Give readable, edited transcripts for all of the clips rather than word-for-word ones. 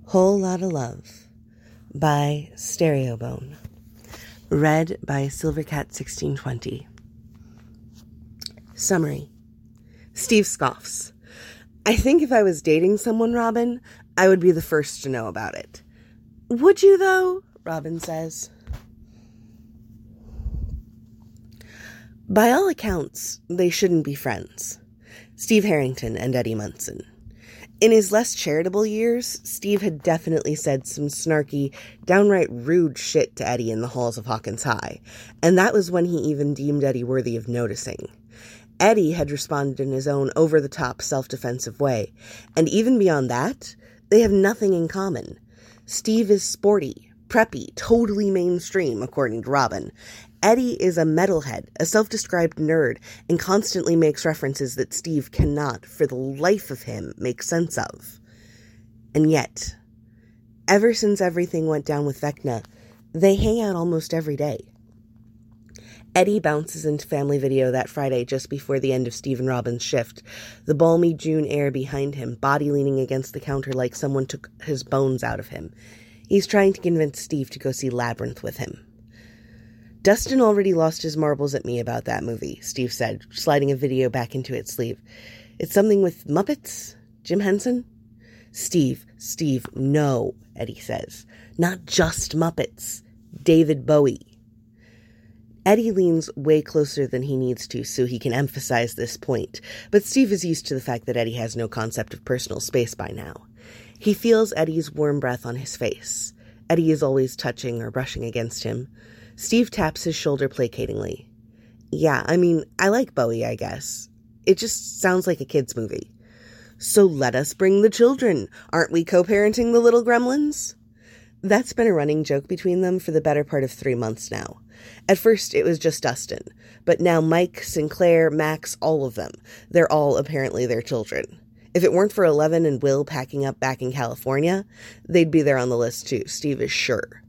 Whole Lotta Love by Stereobone. Read by Silvercat1620. Summary. Steve scoffs. I think if I was dating someone, Robin, I would be the first to know about it. Would you, though? Robin says. By all accounts, they shouldn't be friends. Steve Harrington and Eddie Munson. In his less charitable years, Steve had definitely said some snarky, downright rude shit to Eddie in the halls of Hawkins High, and that was when he even deemed Eddie worthy of noticing. Eddie had responded in his own over-the-top, self-defensive way, and even beyond that, they have nothing in common. Steve is sporty, preppy, totally mainstream, according to Robin. Eddie is a metalhead, a self-described nerd, and constantly makes references that Steve cannot, for the life of him, make sense of. And yet, ever since everything went down with Vecna, they hang out almost every day. Eddie bounces into family video that Friday just before the end of Steve and Robin's shift, the balmy June air behind him, body leaning against the counter like someone took his bones out of him. He's trying to convince Steve to go see Labyrinth with him. Dustin already lost his marbles at me about that movie, Steve said, sliding a video back into its sleeve. It's something with Muppets? Jim Henson? Steve, no, Eddie says. Not just Muppets. David Bowie. Eddie leans way closer than he needs to so he can emphasize this point, but Steve is used to the fact that Eddie has no concept of personal space by now. He feels Eddie's warm breath on his face. Eddie is always touching or brushing against him. Steve taps his shoulder placatingly. Yeah, I like Bowie, I guess. It just sounds like a kid's movie. So let us bring the children. Aren't we co-parenting the little gremlins? That's been a running joke between them for the better part of 3 months now. At first, it was just Dustin, but now Mike, Sinclair, Max, all of them. They're all apparently their children. If it weren't for Eleven and Will packing up back in California, they'd be there on the list too, Steve is sure.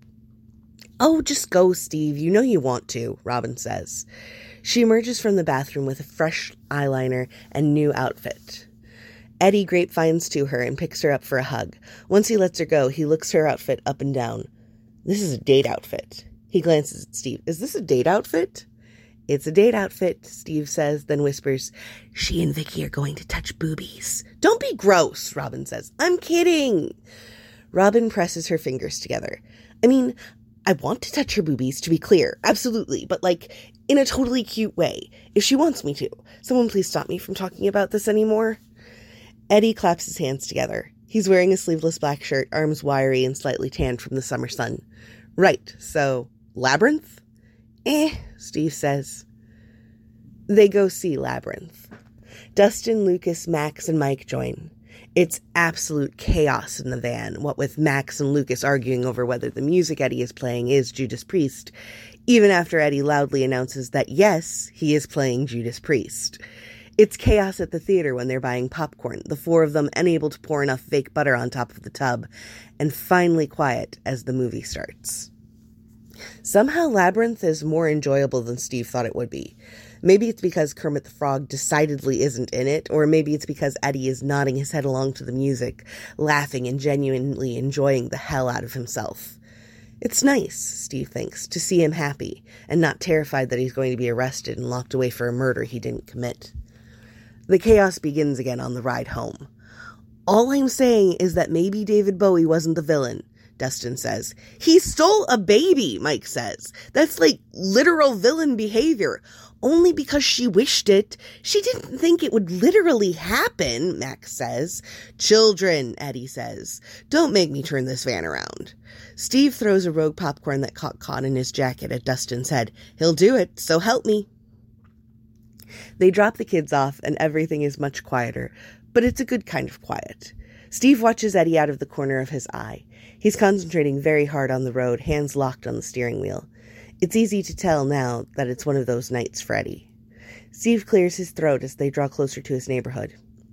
Oh, just go, Steve. You know you want to, Robin says. She emerges from the bathroom with a fresh eyeliner and new outfit. Eddie grapevines to her and picks her up for a hug. Once he lets her go, he looks her outfit up and down. This is a date outfit. He glances at Steve. Is this a date outfit? It's a date outfit, Steve says, then whispers, She and Vicky are going to touch boobies. Don't be gross, Robin says. I'm kidding. Robin presses her fingers together. I want to touch her boobies, to be clear, absolutely, but in a totally cute way, if she wants me to. Someone please stop me from talking about this anymore. Eddie claps his hands together. He's wearing a sleeveless black shirt, arms wiry and slightly tanned from the summer sun. Right, so, Labyrinth? Steve says. They go see Labyrinth. Dustin, Lucas, Max, and Mike join. It's absolute chaos in the van, what with Max and Lucas arguing over whether the music Eddie is playing is Judas Priest, even after Eddie loudly announces that yes, he is playing Judas Priest. It's chaos at the theater when they're buying popcorn, the 4 of them unable to pour enough fake butter on top of the tub, and finally quiet as the movie starts. Somehow Labyrinth is more enjoyable than Steve thought it would be. Maybe it's because Kermit the Frog decidedly isn't in it, or maybe it's because Eddie is nodding his head along to the music, laughing and genuinely enjoying the hell out of himself. It's nice, Steve thinks, to see him happy, and not terrified that he's going to be arrested and locked away for a murder he didn't commit. The chaos begins again on the ride home. All I'm saying is that maybe David Bowie wasn't the villain, Dustin says. He stole a baby, Mike says. That's literal villain behavior. Only because she wished it. She didn't think it would literally happen, Max says. Children, Eddie says. Don't make me turn this van around. Steve throws a rogue popcorn that caught in his jacket at Dustin's head. He'll do it, so help me. They drop the kids off and everything is much quieter, but it's a good kind of quiet. Steve watches Eddie out of the corner of his eye. He's concentrating very hard on the road, hands locked on the steering wheel. It's easy to tell now that it's one of those nights for Eddie. Steve clears his throat as they draw closer to his neighborhood.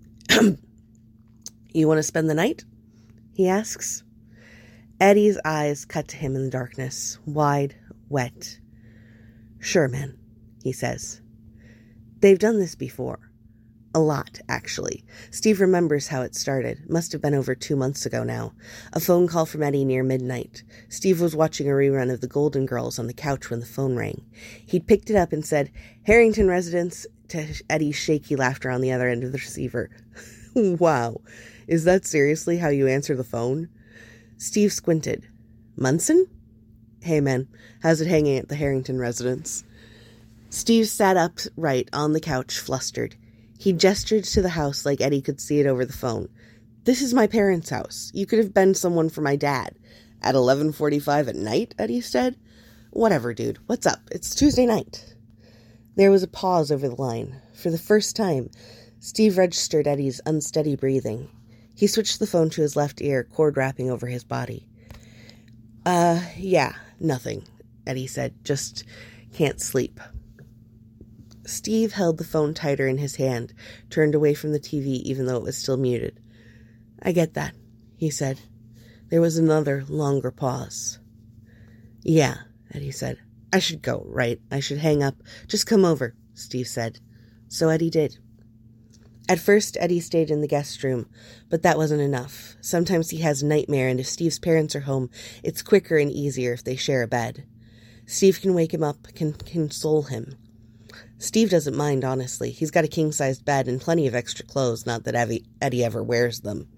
You want to spend the night? He asks. Eddie's eyes cut to him in the darkness, wide, wet. Sure, man, he says. They've done this before. A lot, actually. Steve remembers how it started. Must have been over 2 months ago now. A phone call from Eddie near midnight. Steve was watching a rerun of The Golden Girls on the couch when the phone rang. He'd picked it up and said, "Harrington residence," to Eddie's shaky laughter on the other end of the receiver. Wow. Is that seriously how you answer the phone? Steve squinted. "Munson? Hey, man. How's it hanging at the Harrington residence?" Steve sat upright on the couch, flustered. He gestured to the house like Eddie could see it over the phone. "This is my parents' house. You could have been someone for my dad." "At 11:45 at night?" Eddie said. "Whatever, dude. What's up? It's Tuesday night." There was a pause over the line. For the first time, Steve registered Eddie's unsteady breathing. He switched the phone to his left ear, cord wrapping over his body. Yeah, nothing," Eddie said. "Just can't sleep." Steve held the phone tighter in his hand, turned away from the TV even though it was still muted. "I get that," he said. There was another, longer pause. "Yeah," Eddie said. "I should go, right? I should hang up. Just come over," Steve said. So Eddie did. At first, Eddie stayed in the guest room, but that wasn't enough. Sometimes he has a nightmare, and if Steve's parents are home, it's quicker and easier if they share a bed. Steve can wake him up, can console him. Steve doesn't mind, honestly. He's got a king-sized bed and plenty of extra clothes, not that Eddie ever wears them.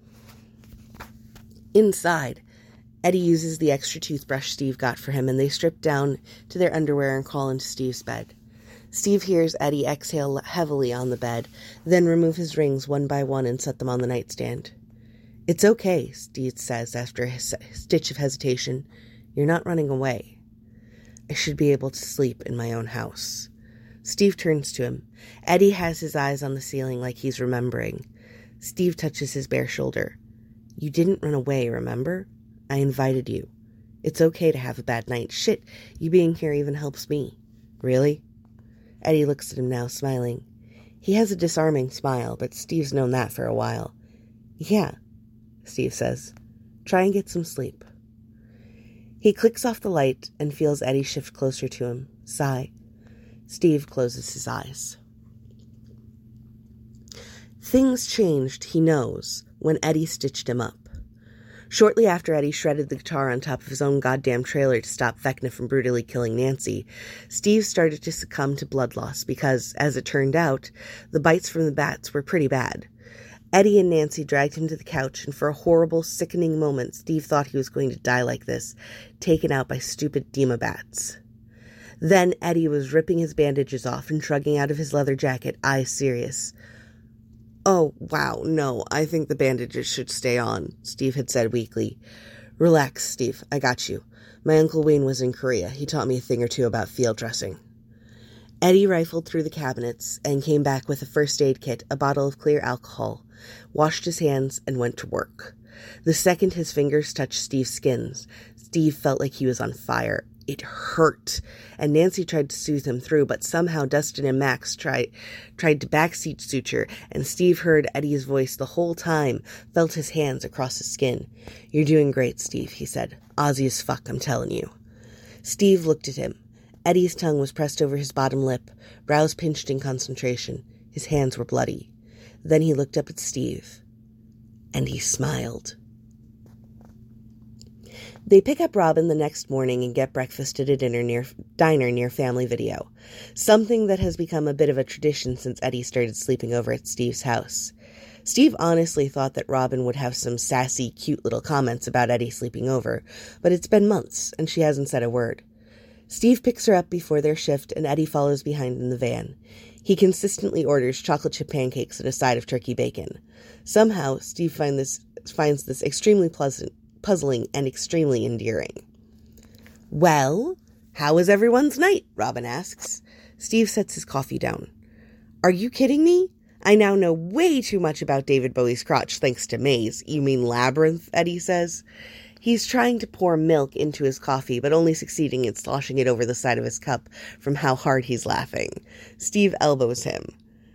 Inside, Eddie uses the extra toothbrush Steve got for him, and they strip down to their underwear and crawl into Steve's bed. Steve hears Eddie exhale heavily on the bed, then remove his rings one by one and set them on the nightstand. "It's okay," Steve says after a stitch of hesitation. "You're not running away. I should be able to sleep in my own house." Steve turns to him. Eddie has his eyes on the ceiling like he's remembering. Steve touches his bare shoulder. "You didn't run away, remember? I invited you. It's okay to have a bad night. Shit, you being here even helps me." "Really?" Eddie looks at him now, smiling. He has a disarming smile, but Steve's known that for a while. "Yeah," Steve says. "Try and get some sleep." He clicks off the light and feels Eddie shift closer to him. Sigh. Steve closes his eyes. Things changed, he knows, when Eddie stitched him up. Shortly after Eddie shredded the guitar on top of his own goddamn trailer to stop Vecna from brutally killing Nancy, Steve started to succumb to blood loss because, as it turned out, the bites from the bats were pretty bad. Eddie and Nancy dragged him to the couch, and for a horrible, sickening moment, Steve thought he was going to die like this, taken out by stupid Dima bats. Then Eddie was ripping his bandages off and shrugging out of his leather jacket, eyes serious. "Oh, wow, no, I think the bandages should stay on," Steve had said weakly. "Relax, Steve, I got you. My Uncle Wayne was in Korea. He taught me a thing or two about field dressing." Eddie rifled through the cabinets and came back with a first aid kit, a bottle of clear alcohol, washed his hands, and went to work. The second his fingers touched Steve's skins, Steve felt like he was on fire. It hurt, and Nancy tried to soothe him through, but somehow Dustin and Max tried to backseat suture, and Steve heard Eddie's voice the whole time, felt his hands across his skin. "You're doing great, Steve," he said. "Aussie as fuck, I'm telling you." Steve looked at him. Eddie's tongue was pressed over his bottom lip, brows pinched in concentration. His hands were bloody. Then he looked up at Steve, and he smiled. They pick up Robin the next morning and get breakfast at a diner near Family Video, something that has become a bit of a tradition since Eddie started sleeping over at Steve's house. Steve honestly thought that Robin would have some sassy, cute little comments about Eddie sleeping over, but it's been months, and she hasn't said a word. Steve picks her up before their shift, and Eddie follows behind in the van. He consistently orders chocolate chip pancakes and a side of turkey bacon. Somehow, Steve finds this extremely puzzling and extremely endearing. "Well, how was everyone's night?" Robin asks. Steve sets his coffee down. "Are you kidding me? I now know way too much about David Bowie's crotch thanks to Maze." "You mean Labyrinth?" Eddie says. He's trying to pour milk into his coffee, but only succeeding in sloshing it over the side of his cup from how hard he's laughing. Steve elbows him.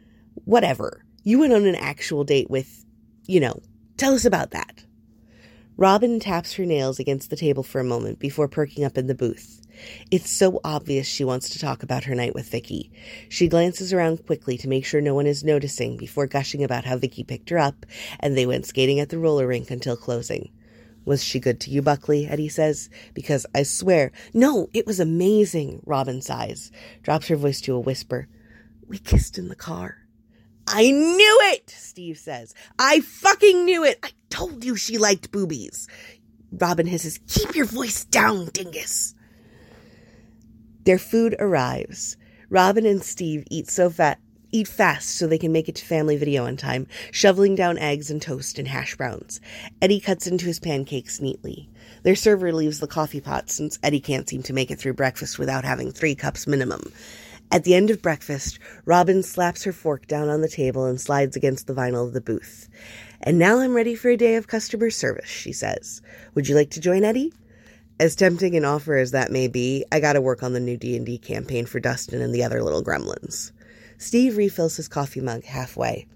"Whatever. You went on an actual date with, tell us about that." Robin taps her nails against the table for a moment before perking up in the booth. It's so obvious she wants to talk about her night with Vicky. She glances around quickly to make sure no one is noticing before gushing about how Vicky picked her up and they went skating at the roller rink until closing. Was she good to you, Buckley? Eddie says. Because I swear, no, it was amazing, Robin sighs, drops her voice to a whisper. We kissed in the car. I knew it, Steve says. I fucking knew it. I told you she liked boobies. Robin hisses, keep your voice down, dingus. Their food arrives. Robin and Steve eat fast so they can make it to family video on time, shoveling down eggs and toast and hash browns. Eddie cuts into his pancakes neatly. Their server leaves the coffee pot since Eddie can't seem to make it through breakfast without having 3 cups minimum. At the end of breakfast, Robin slaps her fork down on the table and slides against the vinyl of the booth. And now I'm ready for a day of customer service, she says. Would you like to join Eddie? As tempting an offer as that may be, I gotta work on the new D&D campaign for Dustin and the other little gremlins. Steve refills his coffee mug halfway.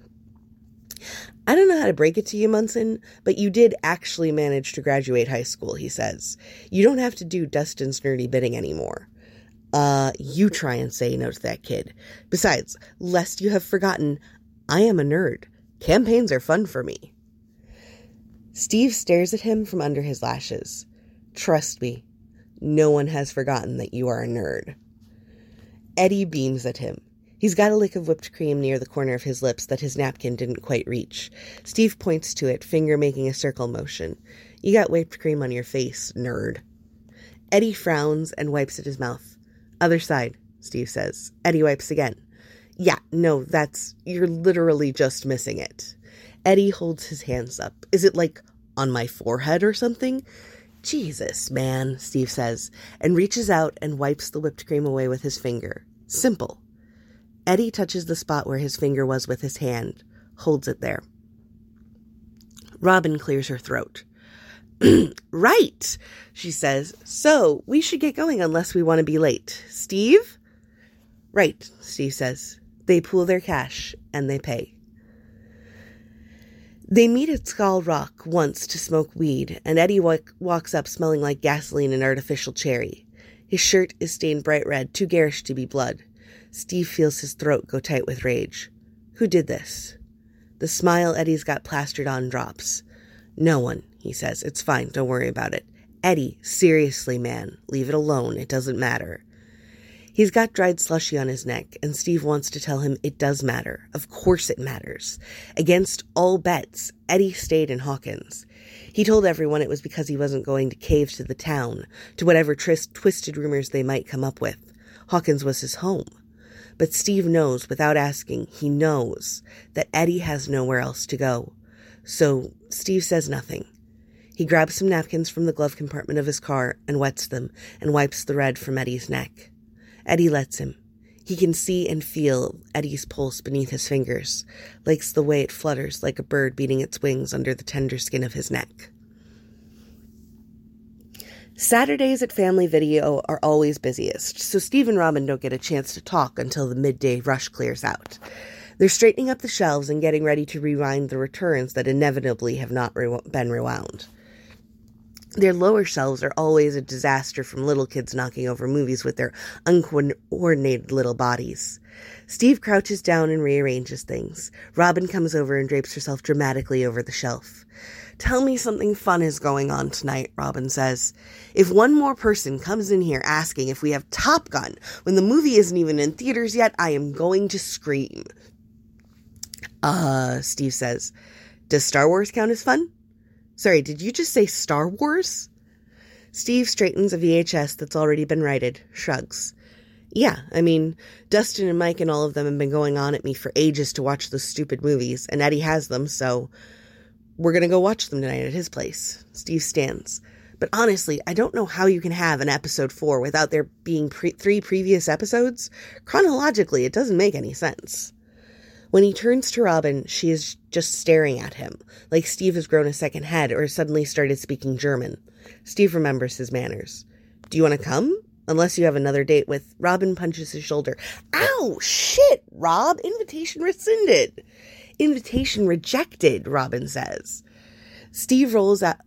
I don't know how to break it to you, Munson, but you did actually manage to graduate high school, he says. You don't have to do Dustin's nerdy bidding anymore. You try and say no to that kid. Besides, lest you have forgotten, I am a nerd. Campaigns are fun for me. Steve stares at him from under his lashes. Trust me, no one has forgotten that you are a nerd. Eddie beams at him. He's got a lick of whipped cream near the corner of his lips that his napkin didn't quite reach. Steve points to it, finger making a circle motion. You got whipped cream on your face, nerd. Eddie frowns and wipes at his mouth. Other side, Steve says. Eddie wipes again. Yeah, no, you're literally just missing it. Eddie holds his hands up. Is it like on my forehead or something? Jesus, man, Steve says, and reaches out and wipes the whipped cream away with his finger. Simple. Eddie touches the spot where his finger was with his hand, holds it there. Robin clears her throat. Right, she says. So, we should get going unless we want to be late. Steve? Right, Steve says. They pool their cash, and they pay. They meet at Skull Rock once to smoke weed, and Eddie walks up smelling like gasoline and artificial cherry. His shirt is stained bright red, too garish to be blood. Steve feels his throat go tight with rage. Who did this? The smile Eddie's got plastered on drops. No one, he says. It's fine, don't worry about it. Eddie, seriously, man, leave it alone, it doesn't matter. He's got dried slushy on his neck, and Steve wants to tell him it does matter. Of course it matters. Against all bets, Eddie stayed in Hawkins. He told everyone it was because he wasn't going to cave to the town, to whatever twisted rumors they might come up with. Hawkins was his home. But Steve knows, without asking, he knows that Eddie has nowhere else to go. So Steve says nothing. He grabs some napkins from the glove compartment of his car and wets them and wipes the red from Eddie's neck. Eddie lets him. He can see and feel Eddie's pulse beneath his fingers, likes the way it flutters like a bird beating its wings under the tender skin of his neck. Saturdays at Family Video are always busiest, so Steve and Robin don't get a chance to talk until the midday rush clears out. They're straightening up the shelves and getting ready to rewind the returns that inevitably have not been rewound. Their lower shelves are always a disaster from little kids knocking over movies with their uncoordinated little bodies. Steve crouches down and rearranges things. Robin comes over and drapes herself dramatically over the shelf. Tell me something fun is going on tonight, Robin says. If one more person comes in here asking if we have Top Gun when the movie isn't even in theaters yet, I am going to scream. Steve says. Does Star Wars count as fun? Sorry, did you just say Star Wars? Steve straightens a VHS that's already been righted, shrugs. Yeah, I mean, Dustin and Mike and all of them have been going on at me for ages to watch those stupid movies, and Eddie has them, so we're gonna go watch them tonight at his place. Steve stands. But honestly, I don't know how you can have an episode 4 without there being 3 previous episodes. Chronologically, it doesn't make any sense. When he turns to Robin, she is just staring at him, like Steve has grown a second head or suddenly started speaking German. Steve remembers his manners. Do you want to come? Unless you have another date with... Robin punches his shoulder. Ow! Shit, Rob! Invitation rescinded. Invitation rejected, Robin says. Steve rolls out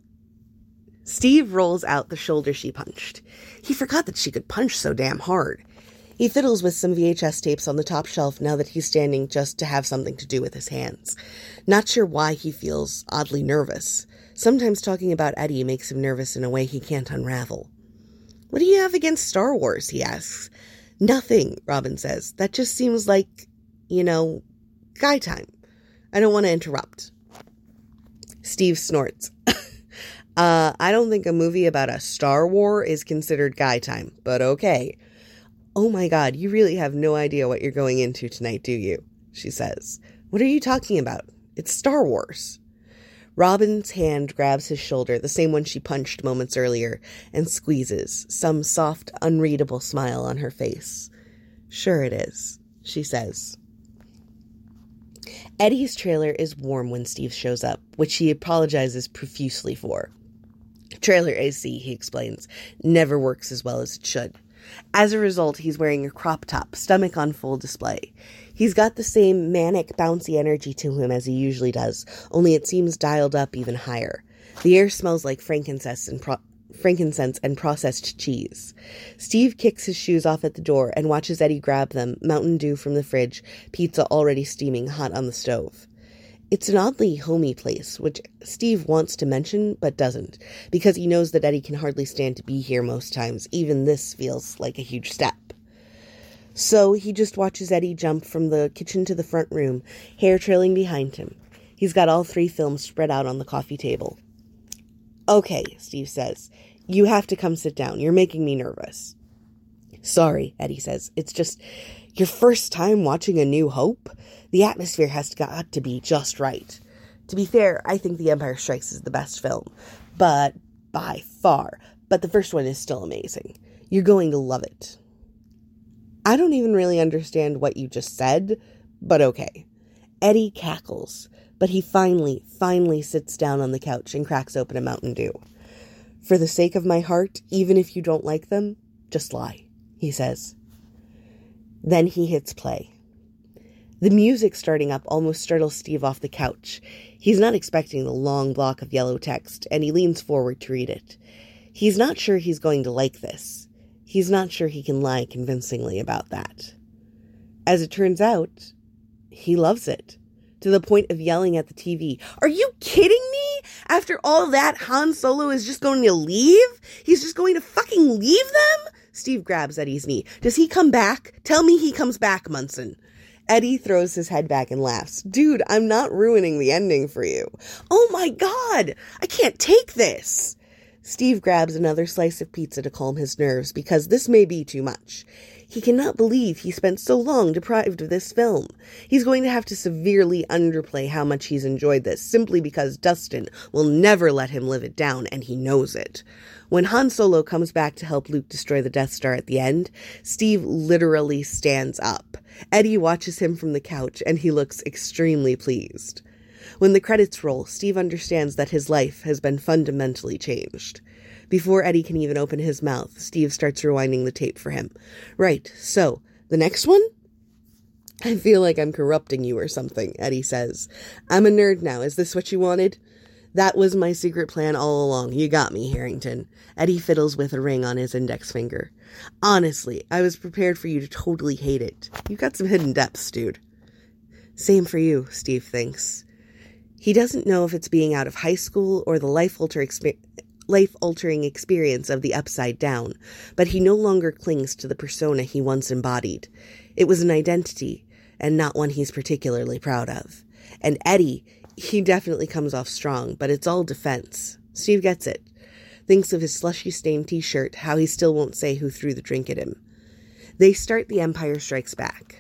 the shoulder she punched. He forgot that she could punch so damn hard. He fiddles with some VHS tapes on the top shelf now that he's standing just to have something to do with his hands. Not sure why he feels oddly nervous. Sometimes talking about Eddie makes him nervous in a way he can't unravel. "What do you have against Star Wars?" he asks. "Nothing," Robin says. "That just seems like, guy time. I don't want to interrupt." Steve snorts. I don't think a movie about a Star War is considered guy time, but okay." "Oh my God, you really have no idea what you're going into tonight, do you?" she says. "What are you talking about? It's Star Wars." Robin's hand grabs his shoulder, the same one she punched moments earlier, and squeezes, some soft, unreadable smile on her face. "Sure it is," she says. Eddie's trailer is warm when Steve shows up, which he apologizes profusely for. Trailer AC, he explains, never works as well as it should. As a result, he's wearing a crop top, stomach on full display. He's got the same manic, bouncy energy to him as he usually does, only it seems dialed up even higher. The air smells like frankincense and processed cheese. Steve kicks his shoes off at the door and watches Eddie grab them, Mountain Dew from the fridge, pizza already steaming hot on the stove. It's an oddly homey place, which Steve wants to mention but doesn't, because he knows that Eddie can hardly stand to be here most times. Even this feels like a huge step. So he just watches Eddie jump from the kitchen to the front room, hair trailing behind him. He's got all 3 films spread out on the coffee table. "Okay," Steve says. "You have to come sit down. You're making me nervous." "Sorry," Eddie says. "It's just your first time watching A New Hope. The atmosphere has got to be just right. To be fair, I think The Empire Strikes is the best film, but by far. But the first one is still amazing. You're going to love it." I don't even really understand what you just said, but okay. Eddie cackles, but he finally sits down on the couch and cracks open a Mountain Dew. "For the sake of my heart, even if you don't like them, just lie," he says. Then he hits play. The music starting up almost startles Steve off the couch. He's not expecting the long block of yellow text, and he leans forward to read it. He's not sure he's going to like this. He's not sure he can lie convincingly about that. As it turns out, he loves it, to the point of yelling at the TV. "Are you kidding me? After all that, Han Solo is just going to leave? He's just going to fucking leave them?" Steve grabs Eddie's knee. "Does he come back? Tell me he comes back, Munson." Eddie throws his head back and laughs. "Dude, I'm not ruining the ending for you." "Oh my God, I can't take this." Steve grabs another slice of pizza to calm his nerves, because this may be too much. He cannot believe he spent so long deprived of this film. He's going to have to severely underplay how much he's enjoyed this, simply because Dustin will never let him live it down, and he knows it. When Han Solo comes back to help Luke destroy the Death Star at the end, Steve literally stands up. Eddie watches him from the couch, and he looks extremely pleased. When the credits roll, Steve understands that his life has been fundamentally changed. Before Eddie can even open his mouth, Steve starts rewinding the tape for him. "Right, so, the next one?" "I feel like I'm corrupting you or something," Eddie says. "I'm a nerd now. Is this what you wanted?" "That was my secret plan all along. You got me, Harrington." Eddie fiddles with a ring on his index finger. "Honestly, I was prepared for you to totally hate it. You've got some hidden depths, dude." "Same for you," Steve thinks. He doesn't know if it's being out of high school or the life-altering experience of the Upside Down, but he no longer clings to the persona he once embodied. It was an identity, and not one he's particularly proud of. And Eddie, he definitely comes off strong, but it's all defense. Steve gets it. Thinks of his slushy-stained t-shirt, how he still won't say who threw the drink at him. They start The Empire Strikes Back.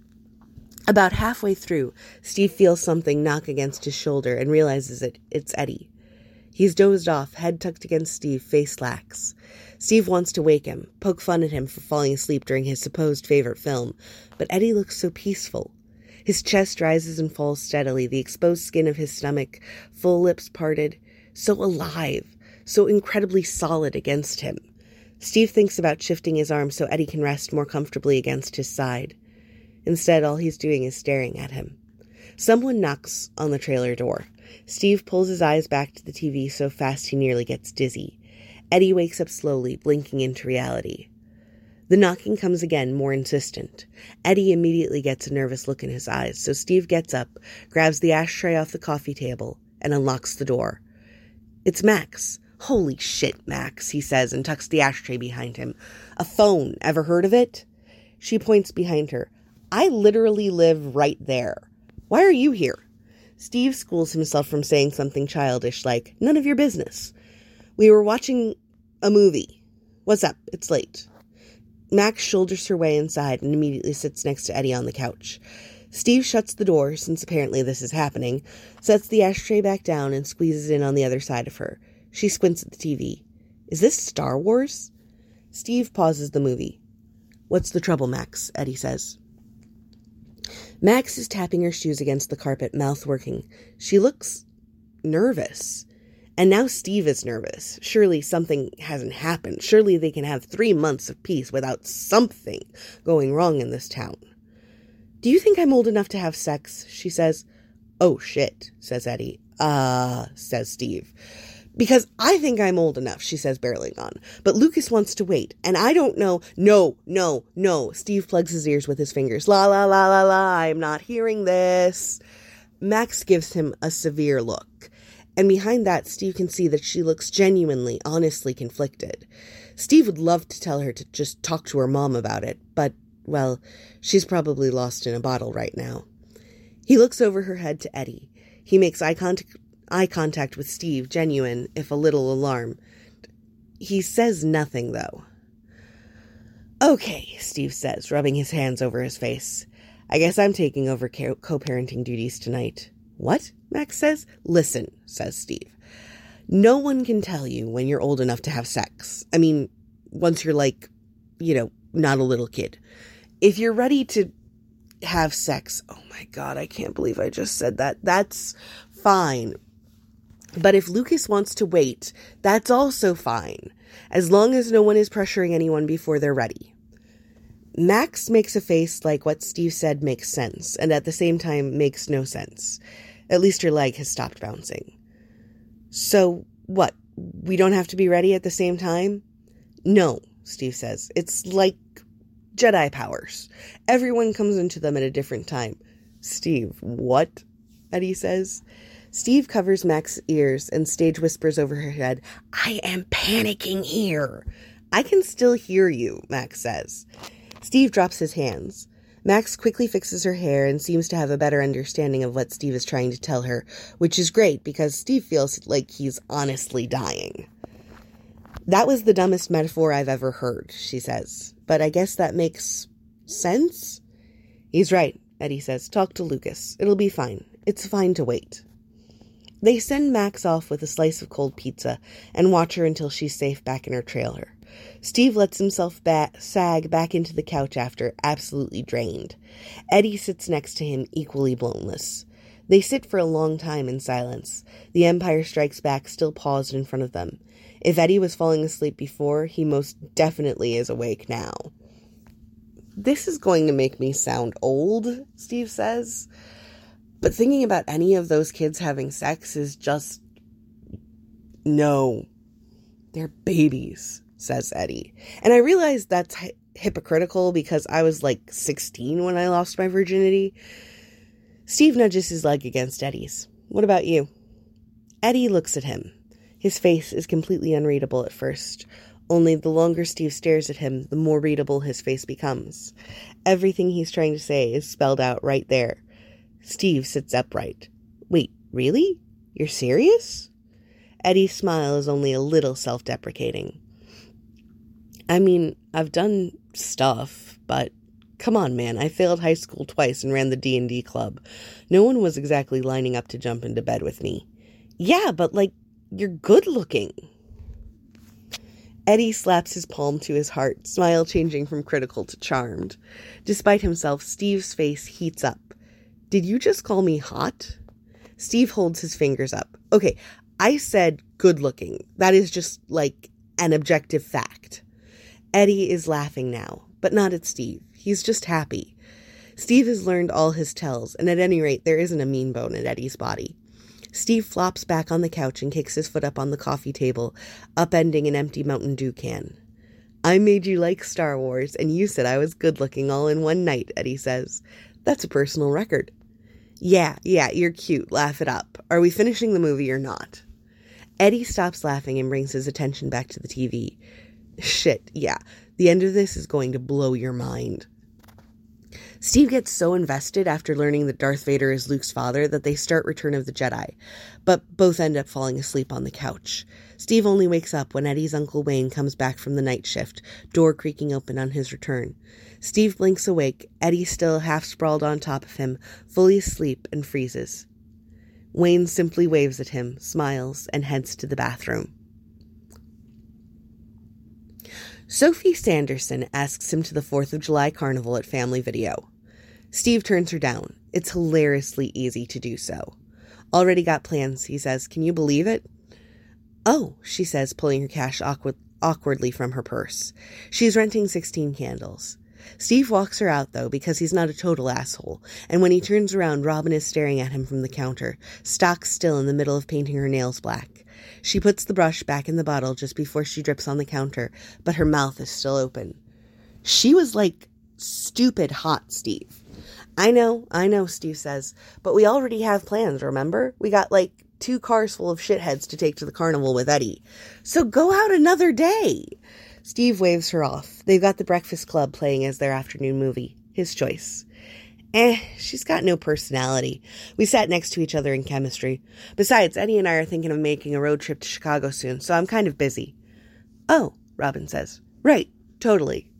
About halfway through, Steve feels something knock against his shoulder and realizes it's Eddie. He's dozed off, head tucked against Steve, face lax. Steve wants to wake him, poke fun at him for falling asleep during his supposed favorite film, but Eddie looks so peaceful. His chest rises and falls steadily, the exposed skin of his stomach, full lips parted, so alive, so incredibly solid against him. Steve thinks about shifting his arm so Eddie can rest more comfortably against his side. Instead, all he's doing is staring at him. Someone knocks on the trailer door. Steve pulls his eyes back to the TV so fast he nearly gets dizzy. Eddie wakes up slowly, blinking into reality. The knocking comes again, more insistent. Eddie immediately gets a nervous look in his eyes, so Steve gets up, grabs the ashtray off the coffee table, and unlocks the door. It's Max. "Holy shit, Max," he says and tucks the ashtray behind him. "A phone. Ever heard of it?" She points behind her. "I literally live right there. Why are you here?" Steve schools himself from saying something childish like, "None of your business." "We were watching a movie." "What's up? It's late." Max shoulders her way inside and immediately sits next to Eddie on the couch. Steve shuts the door, since apparently this is happening, sets the ashtray back down and squeezes in on the other side of her. She squints at the TV. "Is this Star Wars?" Steve pauses the movie. "What's the trouble, Max?" Eddie says. Max is tapping her shoes against the carpet, mouth working. She looks nervous. And now Steve is nervous. Surely something hasn't happened. Surely they can have 3 months of peace without something going wrong in this town. "Do you think I'm old enough to have sex?" she says. "Oh, shit," says Eddie. Says Steve. "Because I think I'm old enough," she says, barreling on. "But Lucas wants to wait, and I don't know." No. Steve plugs his ears with his fingers. La, la, la, la, la, I'm not hearing this. Max gives him a severe look. And behind that, Steve can see that she looks genuinely, honestly conflicted. Steve would love to tell her to just talk to her mom about it, but, well, she's probably lost in a bottle right now. He looks over her head to Eddie. He makes eye contact with Steve, genuine, if a little alarmed. He says nothing, though. "Okay," Steve says, rubbing his hands over his face. "I guess I'm taking over co-parenting duties tonight." "What?" Max says. "Listen," says Steve. "No one can tell you when you're old enough to have sex. I mean, once you're not a little kid. If you're ready to have sex," oh my God, I can't believe I just said that. "That's fine. But if Lucas wants to wait, that's also fine. As long as no one is pressuring anyone before they're ready." Max makes a face like what Steve said makes sense, and at the same time makes no sense. At least her leg has stopped bouncing. "So, what? We don't have to be ready at the same time?" "No," Steve says. "It's like Jedi powers. Everyone comes into them at a different time." "Steve, what?" Eddie says. Steve covers Max's ears and stage whispers over her head, "I am panicking here." "I can still hear you," Max says. Steve drops his hands. Max quickly fixes her hair and seems to have a better understanding of what Steve is trying to tell her, which is great because Steve feels like he's honestly dying. "That was the dumbest metaphor I've ever heard," she says. "But I guess that makes sense?" "He's right," Eddie says. "Talk to Lucas. It'll be fine. It's fine to wait." They send Max off with a slice of cold pizza and watch her until she's safe back in her trailer. Steve lets himself sag back into the couch after, absolutely drained. Eddie sits next to him, equally boneless. They sit for a long time in silence. The Empire Strikes Back still paused in front of them. If Eddie was falling asleep before, he most definitely is awake now. "This is going to make me sound old," Steve says. "But thinking about any of those kids having sex is just... no. They're babies," says Eddie. And I realize that's hypocritical because I was like 16 when I lost my virginity. Steve nudges his leg against Eddie's. "What about you?" Eddie looks at him. His face is completely unreadable at first. Only the longer Steve stares at him, the more readable his face becomes. Everything he's trying to say is spelled out right there. Steve sits upright. "Wait, really? You're serious?" Eddie's smile is only a little self-deprecating. "I mean, I've done stuff, but come on, man, I failed high school twice and ran the D&D club. No one was exactly lining up to jump into bed with me." "Yeah, but you're good looking." Eddie slaps his palm to his heart, smile changing from critical to charmed. Despite himself, Steve's face heats up. "Did you just call me hot?" Steve holds his fingers up. "Okay, I said good looking. That is just an objective fact." Eddie is laughing now, but not at Steve. He's just happy. Steve has learned all his tells, and at any rate, there isn't a mean bone in Eddie's body. Steve flops back on the couch and kicks his foot up on the coffee table, upending an empty Mountain Dew can. I made you like Star Wars, and you said I was good-looking all in one night, Eddie says. That's a personal record. Yeah, you're cute. Laugh it up. Are we finishing the movie or not? Eddie stops laughing and brings his attention back to the TV. Shit, yeah. The end of this is going to blow your mind. Steve gets so invested after learning that Darth Vader is Luke's father that they start Return of the Jedi, but both end up falling asleep on the couch. Steve only wakes up when Eddie's Uncle Wayne comes back from the night shift, door creaking open on his return. Steve blinks awake, Eddie still half sprawled on top of him, fully asleep, and freezes. Wayne simply waves at him, smiles, and heads to the bathroom. Sophie Sanderson asks him to the 4th of July carnival at Family Video. Steve turns her down. It's hilariously easy to do so. Already got plans, he says. Can you believe it? Oh, she says, pulling her cash awkwardly from her purse. She's renting 16 candles. Steve walks her out, though, because he's not a total asshole, and when he turns around, Robin is staring at him from the counter, stock still in the middle of painting her nails black. She puts the brush back in the bottle just before she drips on the counter, but her mouth is still open. She was like stupid hot, Steve. I know, Steve says, but we already have plans, remember? We got 2 cars full of shitheads to take to the carnival with Eddie. So go out another day. Steve waves her off. They've got The Breakfast Club playing as their afternoon movie. His choice. She's got no personality. We sat next to each other in chemistry. Besides, Eddie and I are thinking of making a road trip to Chicago soon, so I'm kind of busy. Oh, Robin says. Right, totally.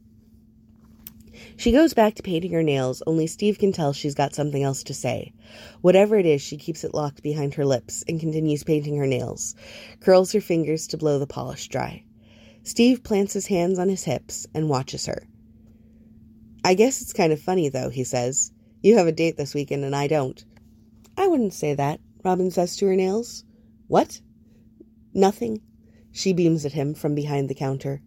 She goes back to painting her nails, only Steve can tell she's got something else to say. Whatever it is, she keeps it locked behind her lips and continues painting her nails, curls her fingers to blow the polish dry. Steve plants his hands on his hips and watches her. I guess it's kind of funny, though, he says. You have a date this weekend and I don't. I wouldn't say that, Robin says to her nails. What? Nothing. She beams at him from behind the counter.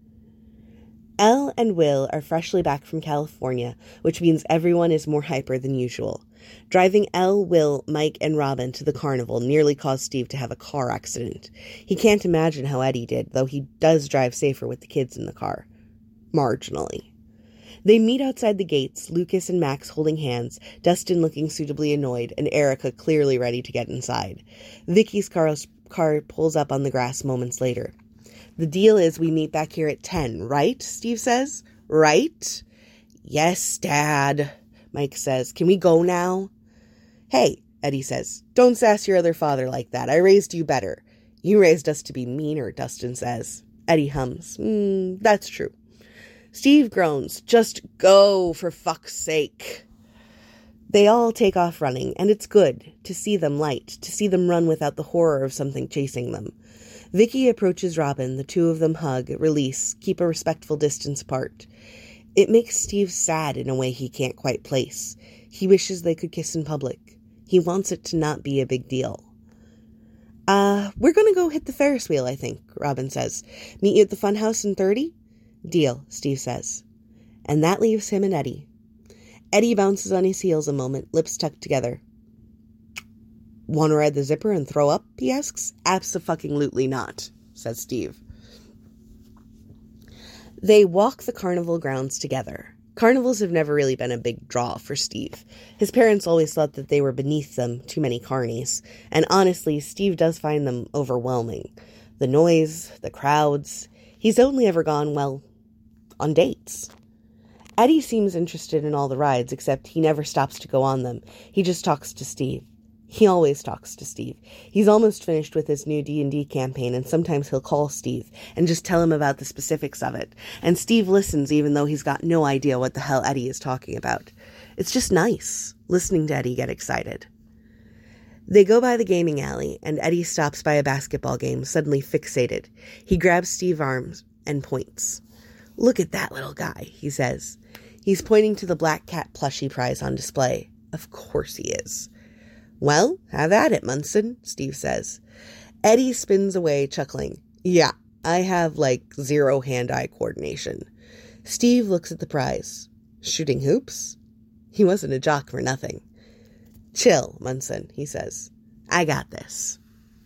Elle and Will are freshly back from California, which means everyone is more hyper than usual. Driving Elle, Will, Mike, and Robin to the carnival nearly caused Steve to have a car accident. He can't imagine how Eddie did, though he does drive safer with the kids in the car. Marginally. They meet outside the gates, Lucas and Max holding hands, Dustin looking suitably annoyed, and Erica clearly ready to get inside. Vicky's car pulls up on the grass moments later. The deal is we meet back here at 10, right? Steve says. Right? Yes, Dad, Mike says. Can we go now? Hey, Eddie says, don't sass your other father like that. I raised you better. You raised us to be meaner, Dustin says. Eddie hums. That's true. Steve groans. Just go, for fuck's sake. They all take off running, and it's good to see them light, to see them run without the horror of something chasing them. Vicky approaches Robin, the two of them hug, release, keep a respectful distance apart. It makes Steve sad in a way he can't quite place. He wishes they could kiss in public. He wants it to not be a big deal. We're gonna go hit the Ferris wheel, I think, Robin says. Meet you at the funhouse in 30? Deal, Steve says. And that leaves him and Eddie. Eddie bounces on his heels a moment, lips tucked together. Want to ride the zipper and throw up, he asks. Abso-fucking-lutely not, says Steve. They walk the carnival grounds together. Carnivals have never really been a big draw for Steve. His parents always thought that they were beneath them, too many carnies. And honestly, Steve does find them overwhelming. The noise, the crowds. He's only ever gone, on dates. Eddie seems interested in all the rides, except he never stops to go on them. He just talks to Steve. He always talks to Steve. He's almost finished with his new D&D campaign, and sometimes he'll call Steve and just tell him about the specifics of it. And Steve listens even though he's got no idea what the hell Eddie is talking about. It's just nice, listening to Eddie get excited. They go by the gaming alley, and Eddie stops by a basketball game, suddenly fixated. He grabs Steve's arms and points. Look at that little guy, he says. He's pointing to the black cat plushie prize on display. Of course he is. Well, have at it, Munson, Steve says. Eddie spins away, chuckling. Yeah, I have, 0 hand-eye coordination. Steve looks at the prize. Shooting hoops? He wasn't a jock for nothing. Chill, Munson, he says. I got this.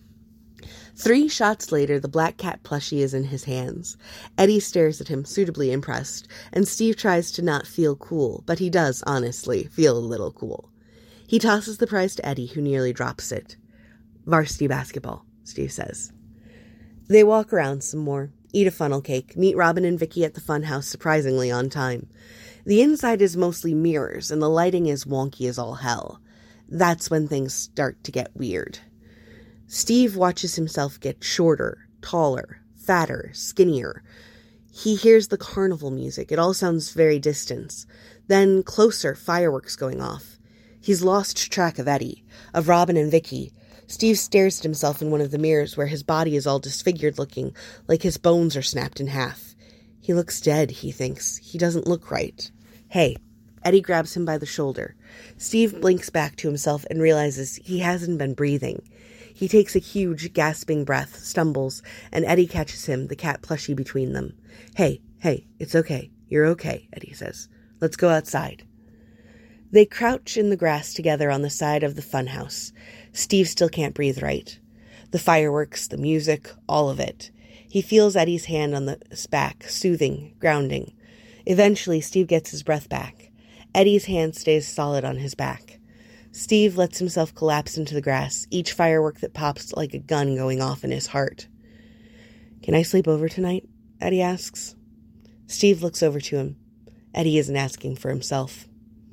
3 shots later, the black cat plushie is in his hands. Eddie stares at him, suitably impressed, and Steve tries to not feel cool, but he does, honestly, feel a little cool. He tosses the prize to Eddie, who nearly drops it. Varsity basketball, Steve says. They walk around some more, eat a funnel cake, meet Robin and Vicky at the fun house surprisingly on time. The inside is mostly mirrors, and the lighting is wonky as all hell. That's when things start to get weird. Steve watches himself get shorter, taller, fatter, skinnier. He hears the carnival music. It all sounds very distant. Then closer, fireworks going off. He's lost track of Eddie, of Robin and Vicky. Steve stares at himself in one of the mirrors where his body is all disfigured looking, like his bones are snapped in half. He looks dead, he thinks. He doesn't look right. Hey. Eddie grabs him by the shoulder. Steve blinks back to himself and realizes he hasn't been breathing. He takes a huge, gasping breath, stumbles, and Eddie catches him, the cat plushie between them. Hey, it's okay. You're okay, Eddie says. Let's go outside. They crouch in the grass together on the side of the funhouse. Steve still can't breathe right. The fireworks, the music, all of it. He feels Eddie's hand on his back, soothing, grounding. Eventually, Steve gets his breath back. Eddie's hand stays solid on his back. Steve lets himself collapse into the grass, each firework that pops like a gun going off in his heart. Can I sleep over tonight? Eddie asks. Steve looks over to him. Eddie isn't asking for himself.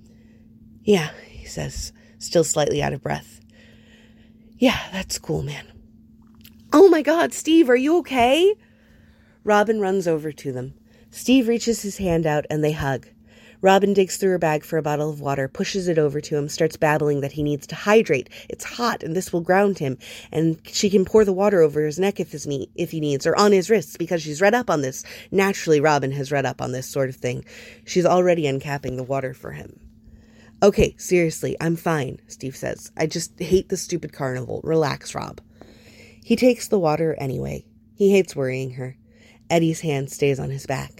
Yeah, he says, still slightly out of breath. Yeah, that's cool, man. Oh my God, Steve, are you okay? Robin runs over to them. Steve reaches his hand out and they hug. Robin digs through her bag for a bottle of water, pushes it over to him, starts babbling that he needs to hydrate. It's hot, and this will ground him, and she can pour the water over his neck if he needs, or on his wrists, because she's read up on this. Naturally, Robin has read up on this sort of thing. She's already uncapping the water for him. Okay, seriously, I'm fine, Steve says. I just hate the stupid carnival. Relax, Rob. He takes the water anyway. He hates worrying her. Eddie's hand stays on his back.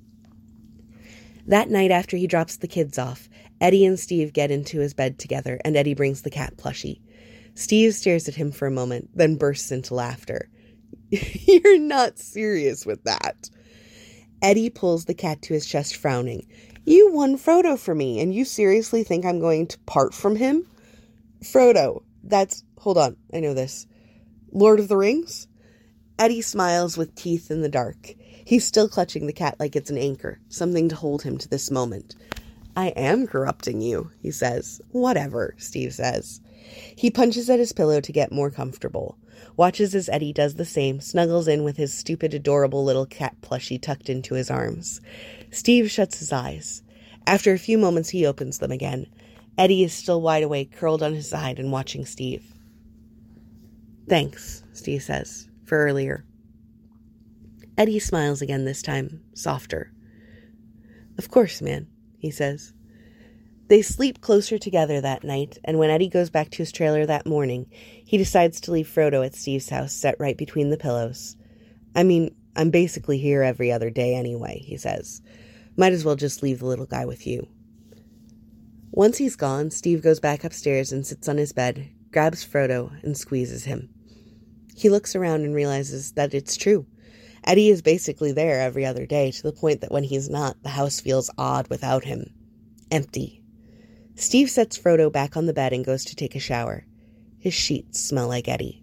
That night after he drops the kids off, Eddie and Steve get into his bed together, and Eddie brings the cat plushie. Steve stares at him for a moment, then bursts into laughter. You're not serious with that. Eddie pulls the cat to his chest, frowning. You won Frodo for me, and you seriously think I'm going to part from him? Frodo, hold on, I know this. Lord of the Rings? Eddie smiles with teeth in the dark. He's still clutching the cat like it's an anchor, something to hold him to this moment. I am corrupting you, he says. Whatever, Steve says. He punches at his pillow to get more comfortable, watches as Eddie does the same, snuggles in with his stupid, adorable little cat plushie tucked into his arms. Steve shuts his eyes. After a few moments, he opens them again. Eddie is still wide awake, curled on his side and watching Steve. Thanks, Steve says, for earlier. Eddie smiles again this time, softer. Of course, man, he says. They sleep closer together that night, and when Eddie goes back to his trailer that morning, he decides to leave Frodo at Steve's house, set right between the pillows. I mean, I'm basically here every other day anyway, he says. Might as well just leave the little guy with you. Once he's gone, Steve goes back upstairs and sits on his bed, grabs Frodo, and squeezes him. He looks around and realizes that it's true. Eddie is basically there every other day, to the point that when he's not, the house feels odd without him. Empty. Steve sets Frodo back on the bed and goes to take a shower. His sheets smell like Eddie.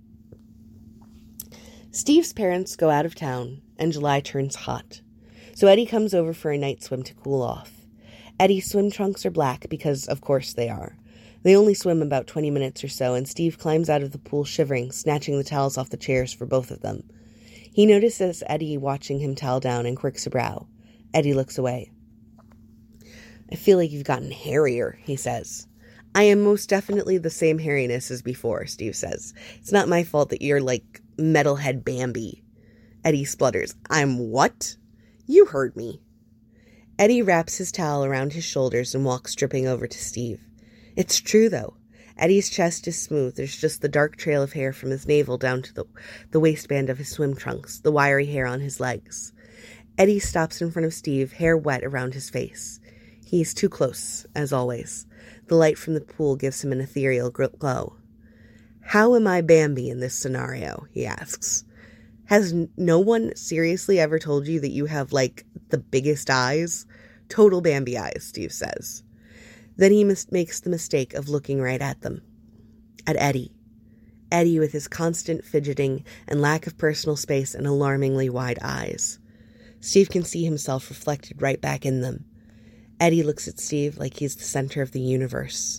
Steve's parents go out of town, and July turns hot. So Eddie comes over for a night swim to cool off. Eddie's swim trunks are black because, of course, they are. They only swim about 20 minutes or so, and Steve climbs out of the pool shivering, snatching the towels off the chairs for both of them. He notices Eddie watching him towel down and quirks a brow. Eddie looks away. I feel like you've gotten hairier, he says. I am most definitely the same hairiness as before, Steve says. It's not my fault that you're like metalhead Bambi. Eddie splutters. I'm what? You heard me. Eddie wraps his towel around his shoulders and walks dripping over to Steve. It's true, though. Eddie's chest is smooth. There's just the dark trail of hair from his navel down to the waistband of his swim trunks, the wiry hair on his legs. Eddie stops in front of Steve, hair wet around his face. He's too close, as always. The light from the pool gives him an ethereal glow. How am I Bambi in this scenario? He asks. Has no one seriously ever told you that you have, like, the biggest eyes? Total Bambi eyes, Steve says. Then he makes the mistake of looking right at them. At Eddie. Eddie with his constant fidgeting and lack of personal space and alarmingly wide eyes. Steve can see himself reflected right back in them. Eddie looks at Steve like he's the center of the universe.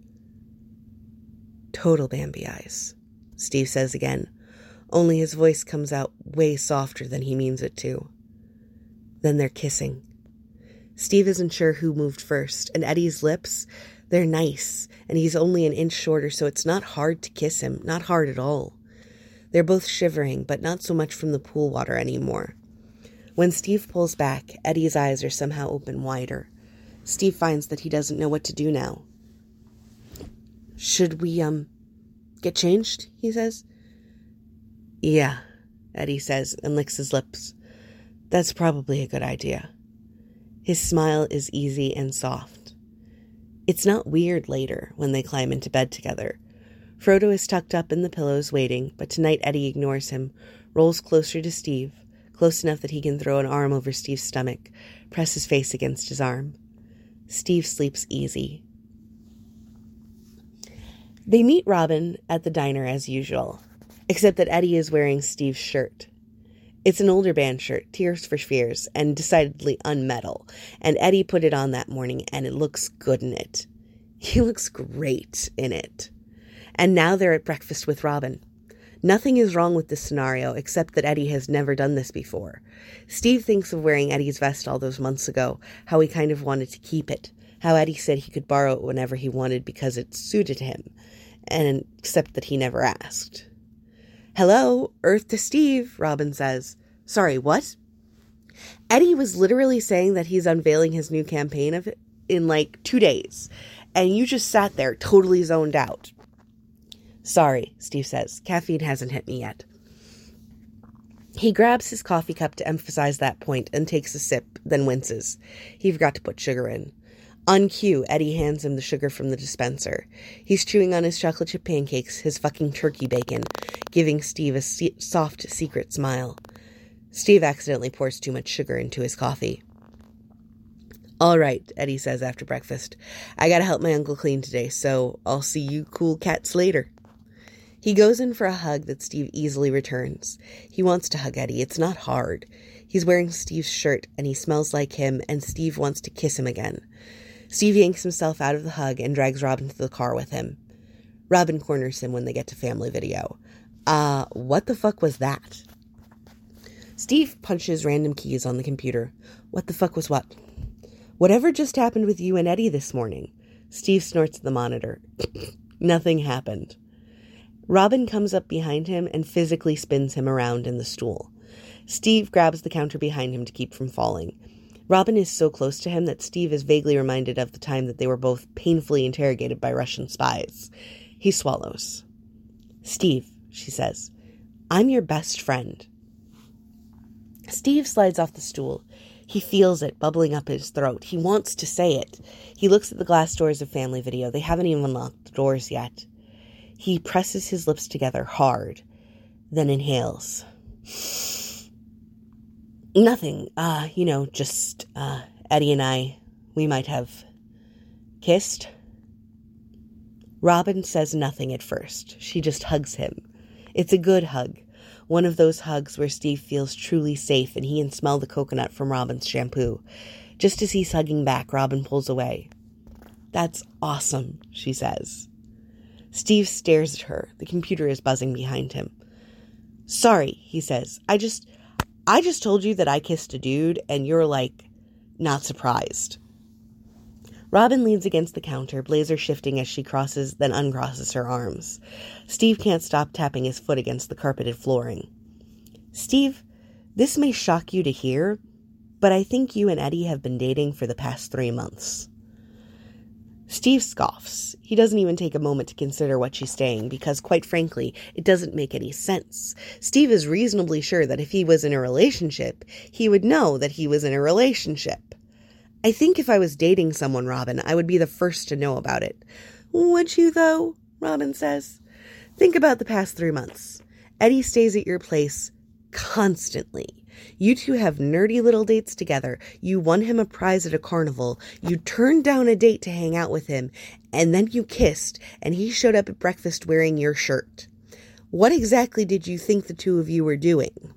Total Bambi eyes, Steve says again, only his voice comes out way softer than he means it to. Then they're kissing. Steve isn't sure who moved first, and Eddie's lips, they're nice, and he's only an inch shorter, so it's not hard to kiss him, not hard at all. They're both shivering, but not so much from the pool water anymore. When Steve pulls back, Eddie's eyes are somehow open wider. Steve finds that he doesn't know what to do now. Should we, get changed? He says. Yeah, Eddie says and licks his lips. That's probably a good idea. His smile is easy and soft. It's not weird later when they climb into bed together. Frodo is tucked up in the pillows waiting, but tonight Eddie ignores him, rolls closer to Steve, close enough that he can throw an arm over Steve's stomach, press his face against his arm. Steve sleeps easy. They meet Robin at the diner as usual, except that Eddie is wearing Steve's shirt. It's an older band shirt, Tears for Fears, and decidedly unmetal, and Eddie put it on that morning, and it looks good in it. He looks great in it. And now they're at breakfast with Robin. Nothing is wrong with this scenario, except that Eddie has never done this before. Steve thinks of wearing Eddie's vest all those months ago, how he kind of wanted to keep it, how Eddie said he could borrow it whenever he wanted because it suited him, and except that he never asked. Hello, Earth to Steve, Robin says. Sorry, what? Eddie was literally saying that he's unveiling his new campaign in like 2 days, and you just sat there totally zoned out. Sorry, Steve says. Caffeine hasn't hit me yet. He grabs his coffee cup to emphasize that point and takes a sip, then winces. He forgot to put sugar in. On cue, Eddie hands him the sugar from the dispenser. He's chewing on his chocolate chip pancakes, his fucking turkey bacon, giving Steve a soft, secret smile. Steve accidentally pours too much sugar into his coffee. All right, Eddie says after breakfast. I gotta help my uncle clean today, so I'll see you cool cats later. He goes in for a hug that Steve easily returns. He wants to hug Eddie. It's not hard. He's wearing Steve's shirt, and he smells like him, and Steve wants to kiss him again. Steve yanks himself out of the hug and drags Robin to the car with him. Robin corners him when they get to family video. What the fuck was that? Steve punches random keys on the computer. What the fuck was what? Whatever just happened with you and Eddie this morning? Steve snorts at the monitor. Nothing happened. Robin comes up behind him and physically spins him around in the stool. Steve grabs the counter behind him to keep from falling. Robin is so close to him that Steve is vaguely reminded of the time that they were both painfully interrogated by Russian spies. He swallows. Steve, she says, I'm your best friend. Steve slides off the stool. He feels it bubbling up his throat. He wants to say it. He looks at the glass doors of family video. They haven't even unlocked the doors yet. He presses his lips together hard, then inhales. Nothing. Just Eddie and I, we might have kissed. Robin says nothing at first. She just hugs him. It's a good hug. One of those hugs where Steve feels truly safe and he can smell the coconut from Robin's shampoo. Just as he's hugging back, Robin pulls away. That's awesome, she says. Steve stares at her. The computer is buzzing behind him. Sorry, he says. I just told you that I kissed a dude and you're like, not surprised. Robin leans against the counter, blazer shifting as she crosses, then uncrosses her arms. Steve can't stop tapping his foot against the carpeted flooring. Steve, this may shock you to hear, but I think you and Eddie have been dating for the past 3 months. Steve scoffs. He doesn't even take a moment to consider what she's saying because, quite frankly, it doesn't make any sense. Steve is reasonably sure that if he was in a relationship, he would know that he was in a relationship. I think if I was dating someone, Robin, I would be the first to know about it. Would you, though? Robin says. Think about the past 3 months. Eddie stays at your place constantly. You two have nerdy little dates together. You won him a prize at a carnival. You turned down a date to hang out with him. And then you kissed, and he showed up at breakfast wearing your shirt. What exactly did you think the two of you were doing?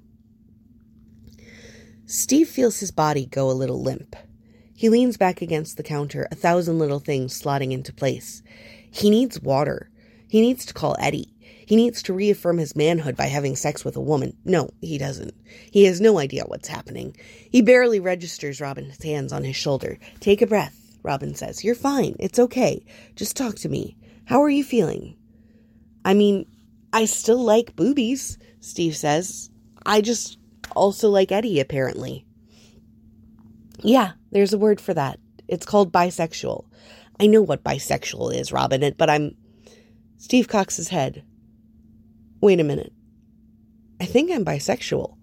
Steve feels his body go a little limp. He leans back against the counter, 1,000 little things slotting into place. He needs water. He needs to call Eddie. He needs to reaffirm his manhood by having sex with a woman. No, he doesn't. He has no idea what's happening. He barely registers Robin's hands on his shoulder. Take a breath, Robin says. You're fine. It's okay. Just talk to me. How are you feeling? I mean, I still like boobies, Steve says. I just also like Eddie, apparently. Yeah, there's a word for that. It's called bisexual. I know what bisexual is, Robin, but Steve cocks his head. Wait a minute. I think I'm bisexual.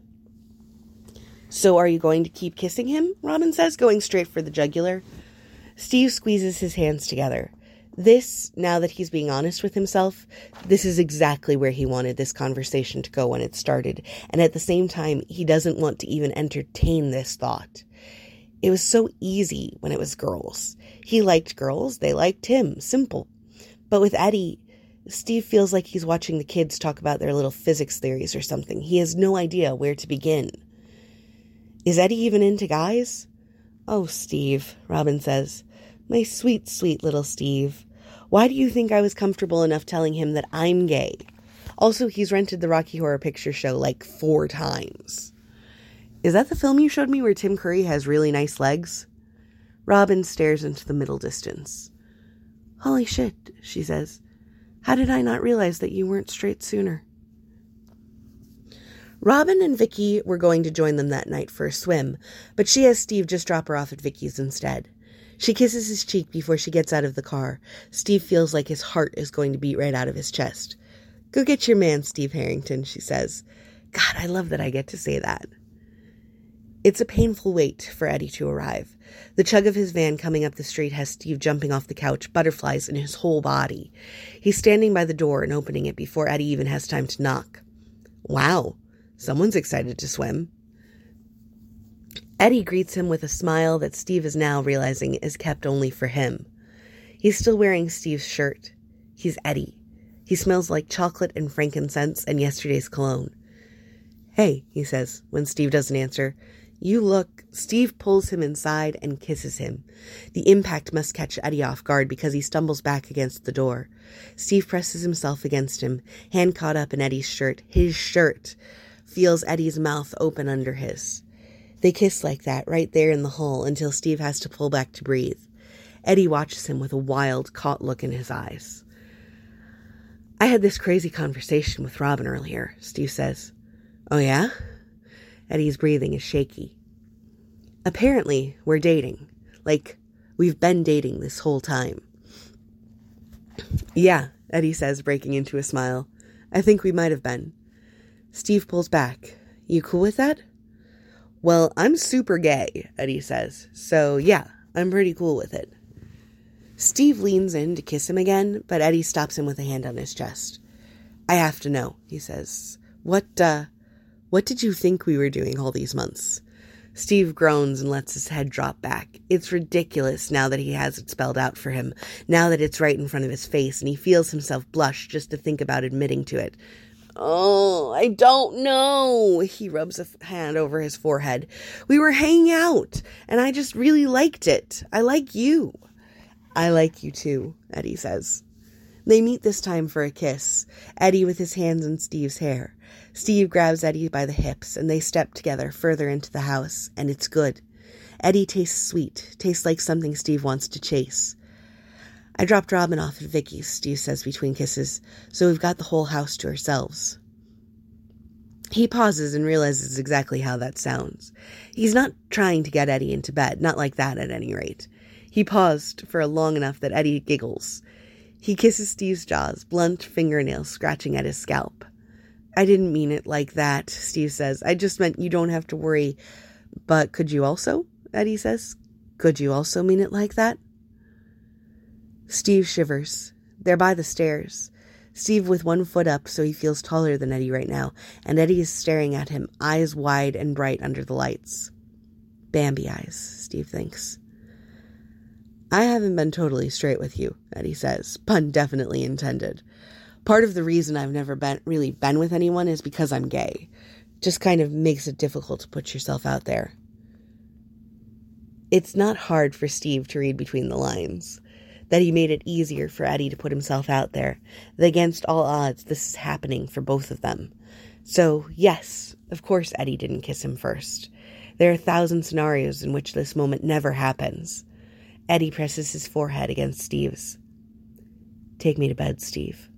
So are you going to keep kissing him? Robin says, going straight for the jugular. Steve squeezes his hands together. This, now that he's being honest with himself, this is exactly where he wanted this conversation to go when it started. And at the same time, he doesn't want to even entertain this thought. It was so easy when it was girls. He liked girls. They liked him. Simple. But with Eddie, Steve feels like he's watching the kids talk about their little physics theories or something. He has no idea where to begin. Is Eddie even into guys? Oh, Steve, Robin says. My sweet, sweet little Steve. Why do you think I was comfortable enough telling him that I'm gay? Also, he's rented the Rocky Horror Picture Show like 4 times. Is that the film you showed me where Tim Curry has really nice legs? Robin stares into the middle distance. Holy shit, she says. How did I not realize that you weren't straight sooner? Robin and Vicky were going to join them that night for a swim, but she has Steve just drop her off at Vicky's instead. She kisses his cheek before she gets out of the car. Steve feels like his heart is going to beat right out of his chest. Go get your man, Steve Harrington, she says. God, I love that I get to say that. It's a painful wait for Eddie to arrive. The chug of his van coming up the street has Steve jumping off the couch, butterflies in his whole body. He's standing by the door and opening it before Eddie even has time to knock. Wow, someone's excited to swim. Eddie greets him with a smile that Steve is now realizing is kept only for him. He's still wearing Steve's shirt. He's Eddie. He smells like chocolate and frankincense and yesterday's cologne. Hey, he says, when Steve doesn't answer. You look. Steve pulls him inside and kisses him. The impact must catch Eddie off guard because he stumbles back against the door. Steve presses himself against him, hand caught up in Eddie's shirt. His shirt feels Eddie's mouth open under his. They kiss like that right there in the hall until Steve has to pull back to breathe. Eddie watches him with a wild, caught look in his eyes. I had this crazy conversation with Robin earlier, Steve says. Oh, yeah? Eddie's breathing is shaky. Apparently, we're dating. Like, we've been dating this whole time. Yeah, Eddie says, breaking into a smile. I think we might have been. Steve pulls back. You cool with that? Well, I'm super gay, Eddie says. So, yeah, I'm pretty cool with it. Steve leans in to kiss him again, but Eddie stops him with a hand on his chest. I have to know, he says. What did you think we were doing all these months? Steve groans and lets his head drop back. It's ridiculous now that he has it spelled out for him, now that it's right in front of his face, and he feels himself blush just to think about admitting to it. Oh, I don't know. He rubs a hand over his forehead. We were hanging out, and I just really liked it. I like you. I like you too, Eddie says. They meet this time for a kiss, Eddie with his hands in Steve's hair. Steve grabs Eddie by the hips, and they step together further into the house, and it's good. Eddie tastes sweet, tastes like something Steve wants to chase. I dropped Robin off at Vicky's, Steve says between kisses, so we've got the whole house to ourselves. He pauses and realizes exactly how that sounds. He's not trying to get Eddie into bed, not like that at any rate. He paused for long enough that Eddie giggles. He kisses Steve's jaws, blunt fingernails scratching at his scalp. I didn't mean it like that, Steve says. I just meant you don't have to worry. But could you also? Eddie says. Could you also mean it like that? Steve shivers. They're by the stairs. Steve with one foot up so he feels taller than Eddie right now, and Eddie is staring at him, eyes wide and bright under the lights. Bambi eyes, Steve thinks. I haven't been totally straight with you, Eddie says, pun definitely intended. Part of the reason I've never really been with anyone is because I'm gay. Just kind of makes it difficult to put yourself out there. It's not hard for Steve to read between the lines. That he made it easier for Eddie to put himself out there. That against all odds, this is happening for both of them. So, yes, of course Eddie didn't kiss him first. There are 1,000 scenarios in which this moment never happens. Eddie presses his forehead against Steve's. Take me to bed, Steve.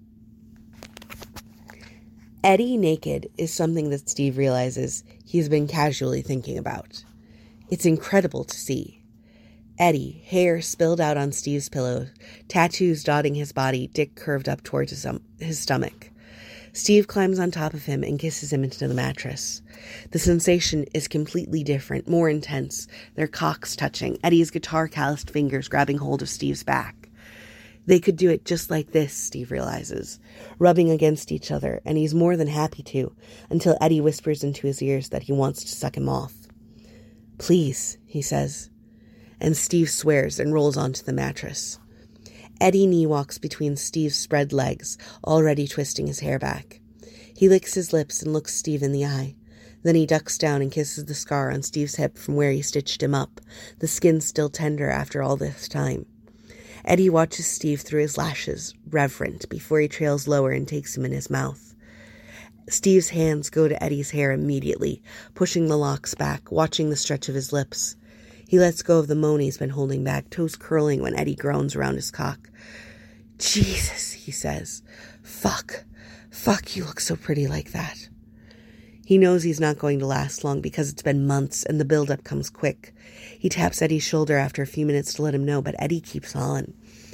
Eddie naked is something that Steve realizes he's been casually thinking about. It's incredible to see. Eddie, hair spilled out on Steve's pillow, tattoos dotting his body, dick curved up towards his stomach. Steve climbs on top of him and kisses him into the mattress. The sensation is completely different, more intense, their cocks touching, Eddie's guitar-calloused fingers grabbing hold of Steve's back. They could do it just like this, Steve realizes, rubbing against each other, and he's more than happy to, until Eddie whispers into his ears that he wants to suck him off. Please, he says, and Steve swears and rolls onto the mattress. Eddie knee walks between Steve's spread legs, already twisting his hair back. He licks his lips and looks Steve in the eye. Then he ducks down and kisses the scar on Steve's hip from where he stitched him up, the skin still tender after all this time. Eddie watches Steve through his lashes, reverent, before he trails lower and takes him in his mouth. Steve's hands go to Eddie's hair immediately, pushing the locks back, watching the stretch of his lips. He lets go of the moan he's been holding back, toes curling when Eddie groans around his cock. Jesus, he says. Fuck, you look so pretty like that. He knows he's not going to last long because it's been months and the buildup comes quick. He taps Eddie's shoulder after a few minutes to let him know, but Eddie keeps on.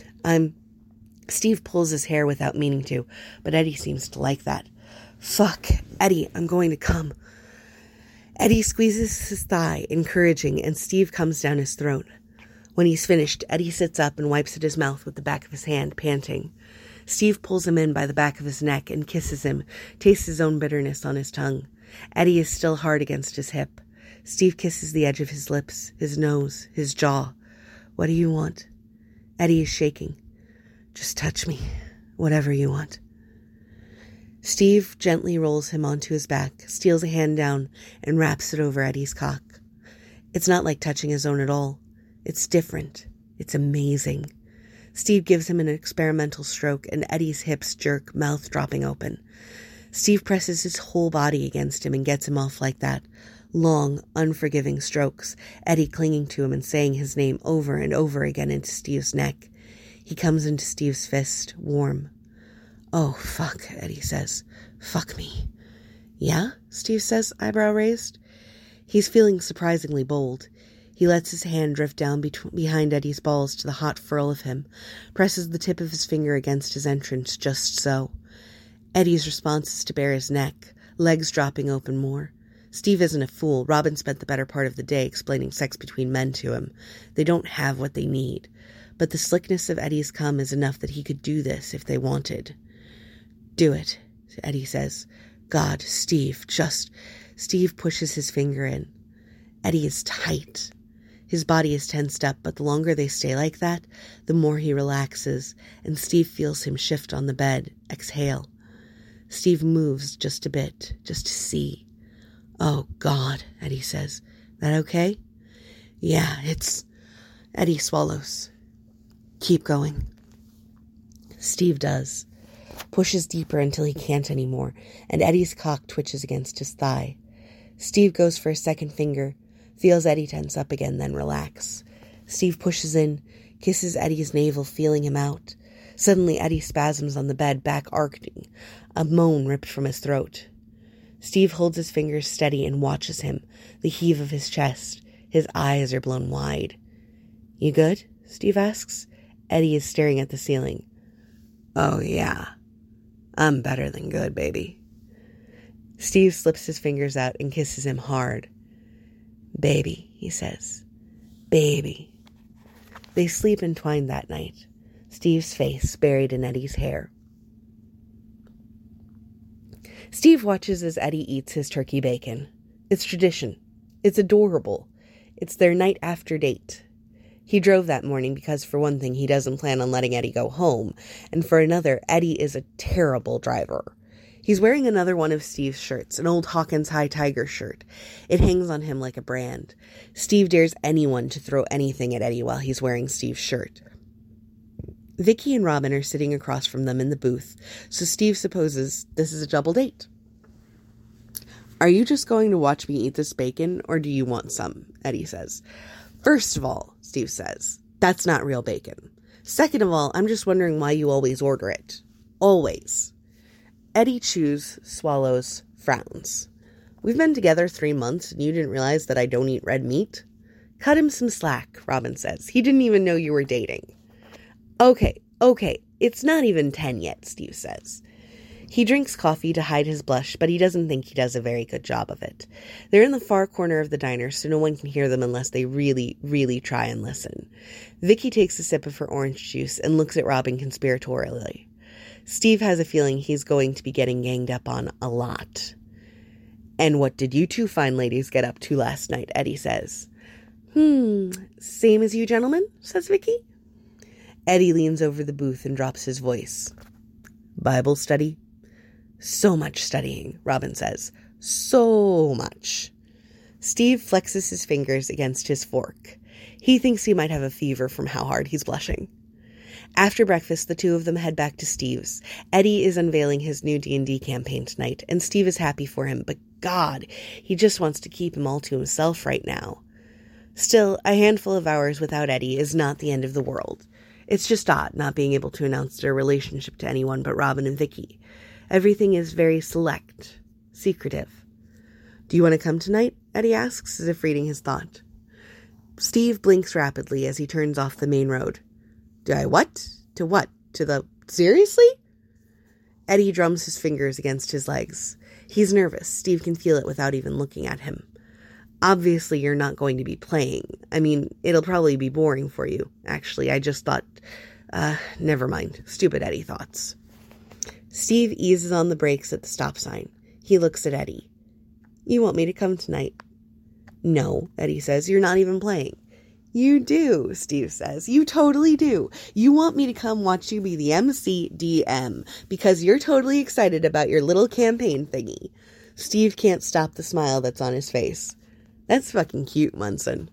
Steve pulls his hair without meaning to, but Eddie seems to like that. Fuck, Eddie, I'm going to come. Eddie squeezes his thigh, encouraging, and Steve comes down his throat. When he's finished, Eddie sits up and wipes at his mouth with the back of his hand, panting. Steve pulls him in by the back of his neck and kisses him, tastes his own bitterness on his tongue. Eddie is still hard against his hip. Steve kisses the edge of his lips, his nose, his jaw. What do you want? Eddie is shaking. Just touch me. Whatever you want. Steve gently rolls him onto his back, steals a hand down, and wraps it over Eddie's cock. It's not like touching his own at all. It's different. It's amazing. Steve gives him an experimental stroke, and Eddie's hips jerk, mouth dropping open. Steve presses his whole body against him and gets him off like that. Long, unforgiving strokes, Eddie clinging to him and saying his name over and over again into Steve's neck. He comes into Steve's fist, warm. Oh, fuck, Eddie says. Fuck me. Yeah? Steve says, eyebrow raised. He's feeling surprisingly bold. He lets his hand drift down behind Eddie's balls to the hot furl of him, presses the tip of his finger against his entrance just so. Eddie's response is to bare his neck, legs dropping open more. Steve isn't a fool. Robin spent the better part of the day explaining sex between men to him. They don't have what they need. But the slickness of Eddie's cum is enough that he could do this if they wanted. Do it, Eddie says. God, Steve, just... Steve pushes his finger in. Eddie is tight. His body is tensed up, but the longer they stay like that, the more he relaxes, and Steve feels him shift on the bed, exhale. Steve moves just a bit, just to see. Oh, God, Eddie says. That okay? Yeah, it's... Eddie swallows. Keep going. Steve does. Pushes deeper until he can't anymore, and Eddie's cock twitches against his thigh. Steve goes for a second finger, feels Eddie tense up again, then relax. Steve pushes in, kisses Eddie's navel, feeling him out. Suddenly Eddie spasms on the bed, back arcing, a moan ripped from his throat. Steve holds his fingers steady and watches him, the heave of his chest. His eyes are blown wide. You good? Steve asks. Eddie is staring at the ceiling. Oh, yeah. I'm better than good, baby. Steve slips his fingers out and kisses him hard. Baby, he says. Baby. They sleep entwined that night, Steve's face buried in Eddie's hair. Steve watches as Eddie eats his turkey bacon. It's tradition. It's adorable. It's their night after date. He drove that morning because, for one thing, he doesn't plan on letting Eddie go home, and for another, Eddie is a terrible driver. He's wearing another one of Steve's shirts, an old Hawkins High Tiger shirt. It hangs on him like a brand. Steve dares anyone to throw anything at Eddie while he's wearing Steve's shirt. Vicky and Robin are sitting across from them in the booth, so Steve supposes this is a double date. "Are you just going to watch me eat this bacon, or do you want some?" Eddie says. "First of all," Steve says, "that's not real bacon. Second of all, I'm just wondering why you always order it. Always." Eddie chews, swallows, frowns. "We've been together 3 months, and you didn't realize that I don't eat red meat?" "Cut him some slack," Robin says. "He didn't even know you were dating." Okay, it's not even 10 yet," Steve says. He drinks coffee to hide his blush, but he doesn't think he does a very good job of it. They're in the far corner of the diner, so no one can hear them unless they really, really try and listen. Vicky takes a sip of her orange juice and looks at Robin conspiratorially. Steve has a feeling he's going to be getting ganged up on a lot. "And what did you two fine ladies get up to last night?" Eddie says. Same as you gentlemen," says Vicky. Eddie leans over the booth and drops his voice. "Bible study?" "So much studying," Robin says. "So much." Steve flexes his fingers against his fork. He thinks he might have a fever from how hard he's blushing. After breakfast, the two of them head back to Steve's. Eddie is unveiling his new D&D campaign tonight, and Steve is happy for him, but God, he just wants to keep him all to himself right now. Still, a handful of hours without Eddie is not the end of the world. It's just odd not being able to announce their relationship to anyone but Robin and Vicky. Everything is very select, secretive. "Do you want to come tonight?" Eddie asks, as if reading his thought. Steve blinks rapidly as he turns off the main road. "Do I what? To what? To the... Seriously?" Eddie drums his fingers against his legs. He's nervous. Steve can feel it without even looking at him. "Obviously, you're not going to be playing. I mean, it'll probably be boring for you. Actually, I just thought... never mind. Stupid Eddie thoughts." Steve eases on the brakes at the stop sign. He looks at Eddie. "You want me to come tonight?" "No," Eddie says. "You're not even playing." "You do," Steve says. "You totally do. You want me to come watch you be the MCDM because you're totally excited about your little campaign thingy." Steve can't stop the smile that's on his face. "That's fucking cute, Munson."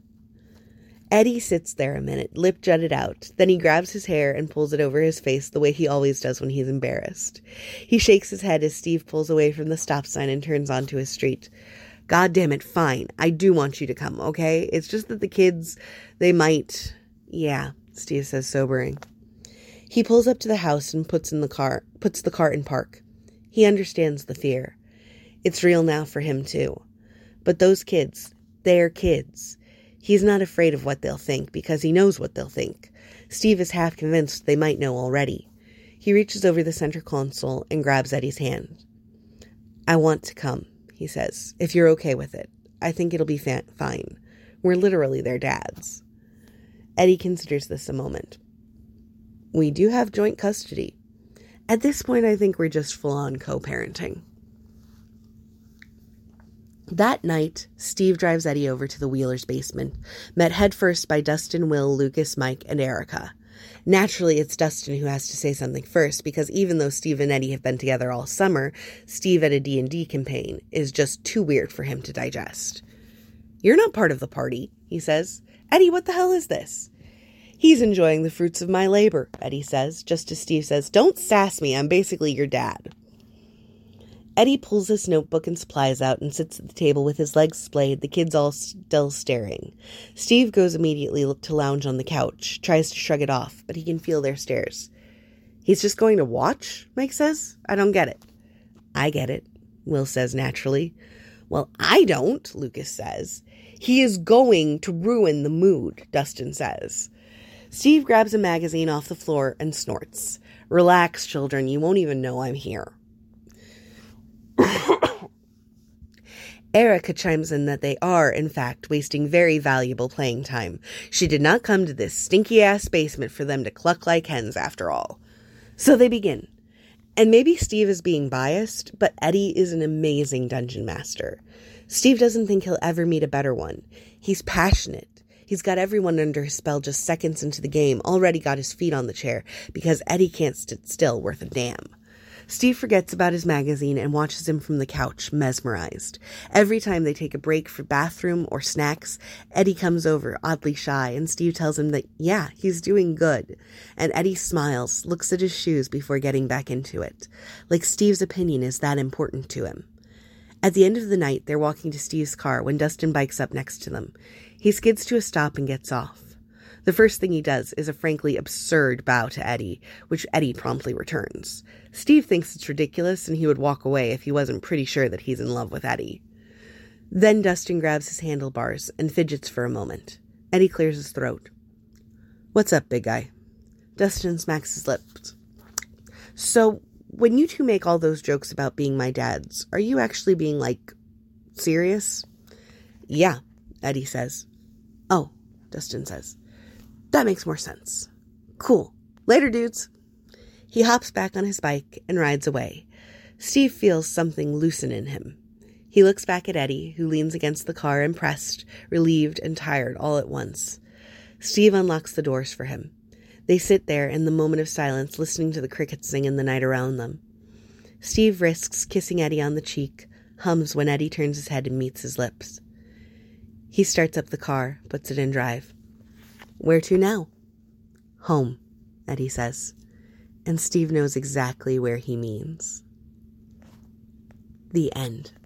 Eddie sits there a minute, lip jutted out. Then he grabs his hair and pulls it over his face the way he always does when he's embarrassed. He shakes his head as Steve pulls away from the stop sign and turns onto his street. "God damn it, fine. I do want you to come, okay? It's just that the kids, they might..." "Yeah," Steve says, sobering. He pulls up to the house and puts the car in park. He understands the fear. It's real now for him, too. But those kids, they're kids. He's not afraid of what they'll think because he knows what they'll think. Steve is half convinced they might know already. He reaches over the center console and grabs Eddie's hand. "I want to come," he says, "if you're okay with it. I think it'll be fine. We're literally their dads." Eddie considers this a moment. "We do have joint custody. At this point, I think we're just full-on co-parenting." That night, Steve drives Eddie over to the Wheelers' basement, met headfirst by Dustin, Will, Lucas, Mike, and Erica. Naturally, it's Dustin who has to say something first, because even though Steve and Eddie have been together all summer, Steve at a D&D campaign is just too weird for him to digest. "You're not part of the party," he says. "Eddie, what the hell is this?" "He's enjoying the fruits of my labor," Eddie says, just as Steve says, "Don't sass me, I'm basically your dad." Eddie pulls his notebook and supplies out and sits at the table with his legs splayed, the kids all still staring. Steve goes immediately to lounge on the couch, tries to shrug it off, but he can feel their stares. "He's just going to watch?" Mike says. "I don't get it." "I get it," Will says naturally. "Well, I don't," Lucas says. "He is going to ruin the mood," Dustin says. Steve grabs a magazine off the floor and snorts. "Relax, children, you won't even know I'm here." Erica chimes in that they are, in fact, wasting very valuable playing time. She did not come to this stinky-ass basement for them to cluck like hens, after all. So they begin. And maybe Steve is being biased, but Eddie is an amazing dungeon master. Steve doesn't think he'll ever meet a better one. He's passionate. He's got everyone under his spell just seconds into the game, already got his feet on the chair, because Eddie can't sit still worth a damn. Steve forgets about his magazine and watches him from the couch, mesmerized. Every time they take a break for bathroom or snacks, Eddie comes over, oddly shy, and Steve tells him that, yeah, he's doing good. And Eddie smiles, looks at his shoes before getting back into it. Like Steve's opinion is that important to him. At the end of the night, they're walking to Steve's car when Dustin bikes up next to them. He skids to a stop and gets off. The first thing he does is a frankly absurd bow to Eddie, which Eddie promptly returns. Steve thinks it's ridiculous and he would walk away if he wasn't pretty sure that he's in love with Eddie. Then Dustin grabs his handlebars and fidgets for a moment. Eddie clears his throat. "What's up, big guy?" Dustin smacks his lips. "So, when you two make all those jokes about being my dads, are you actually being, serious?" "Yeah," Eddie says. "Oh," Dustin says. "That makes more sense. Cool. Later, dudes." He hops back on his bike and rides away. Steve feels something loosen in him. He looks back at Eddie, who leans against the car, impressed, relieved, and tired all at once. Steve unlocks the doors for him. They sit there in the moment of silence, listening to the crickets sing in the night around them. Steve risks kissing Eddie on the cheek, hums when Eddie turns his head and meets his lips. He starts up the car, puts it in drive. "Where to now?" "Home," Eddie says. And Steve knows exactly where he means. The end.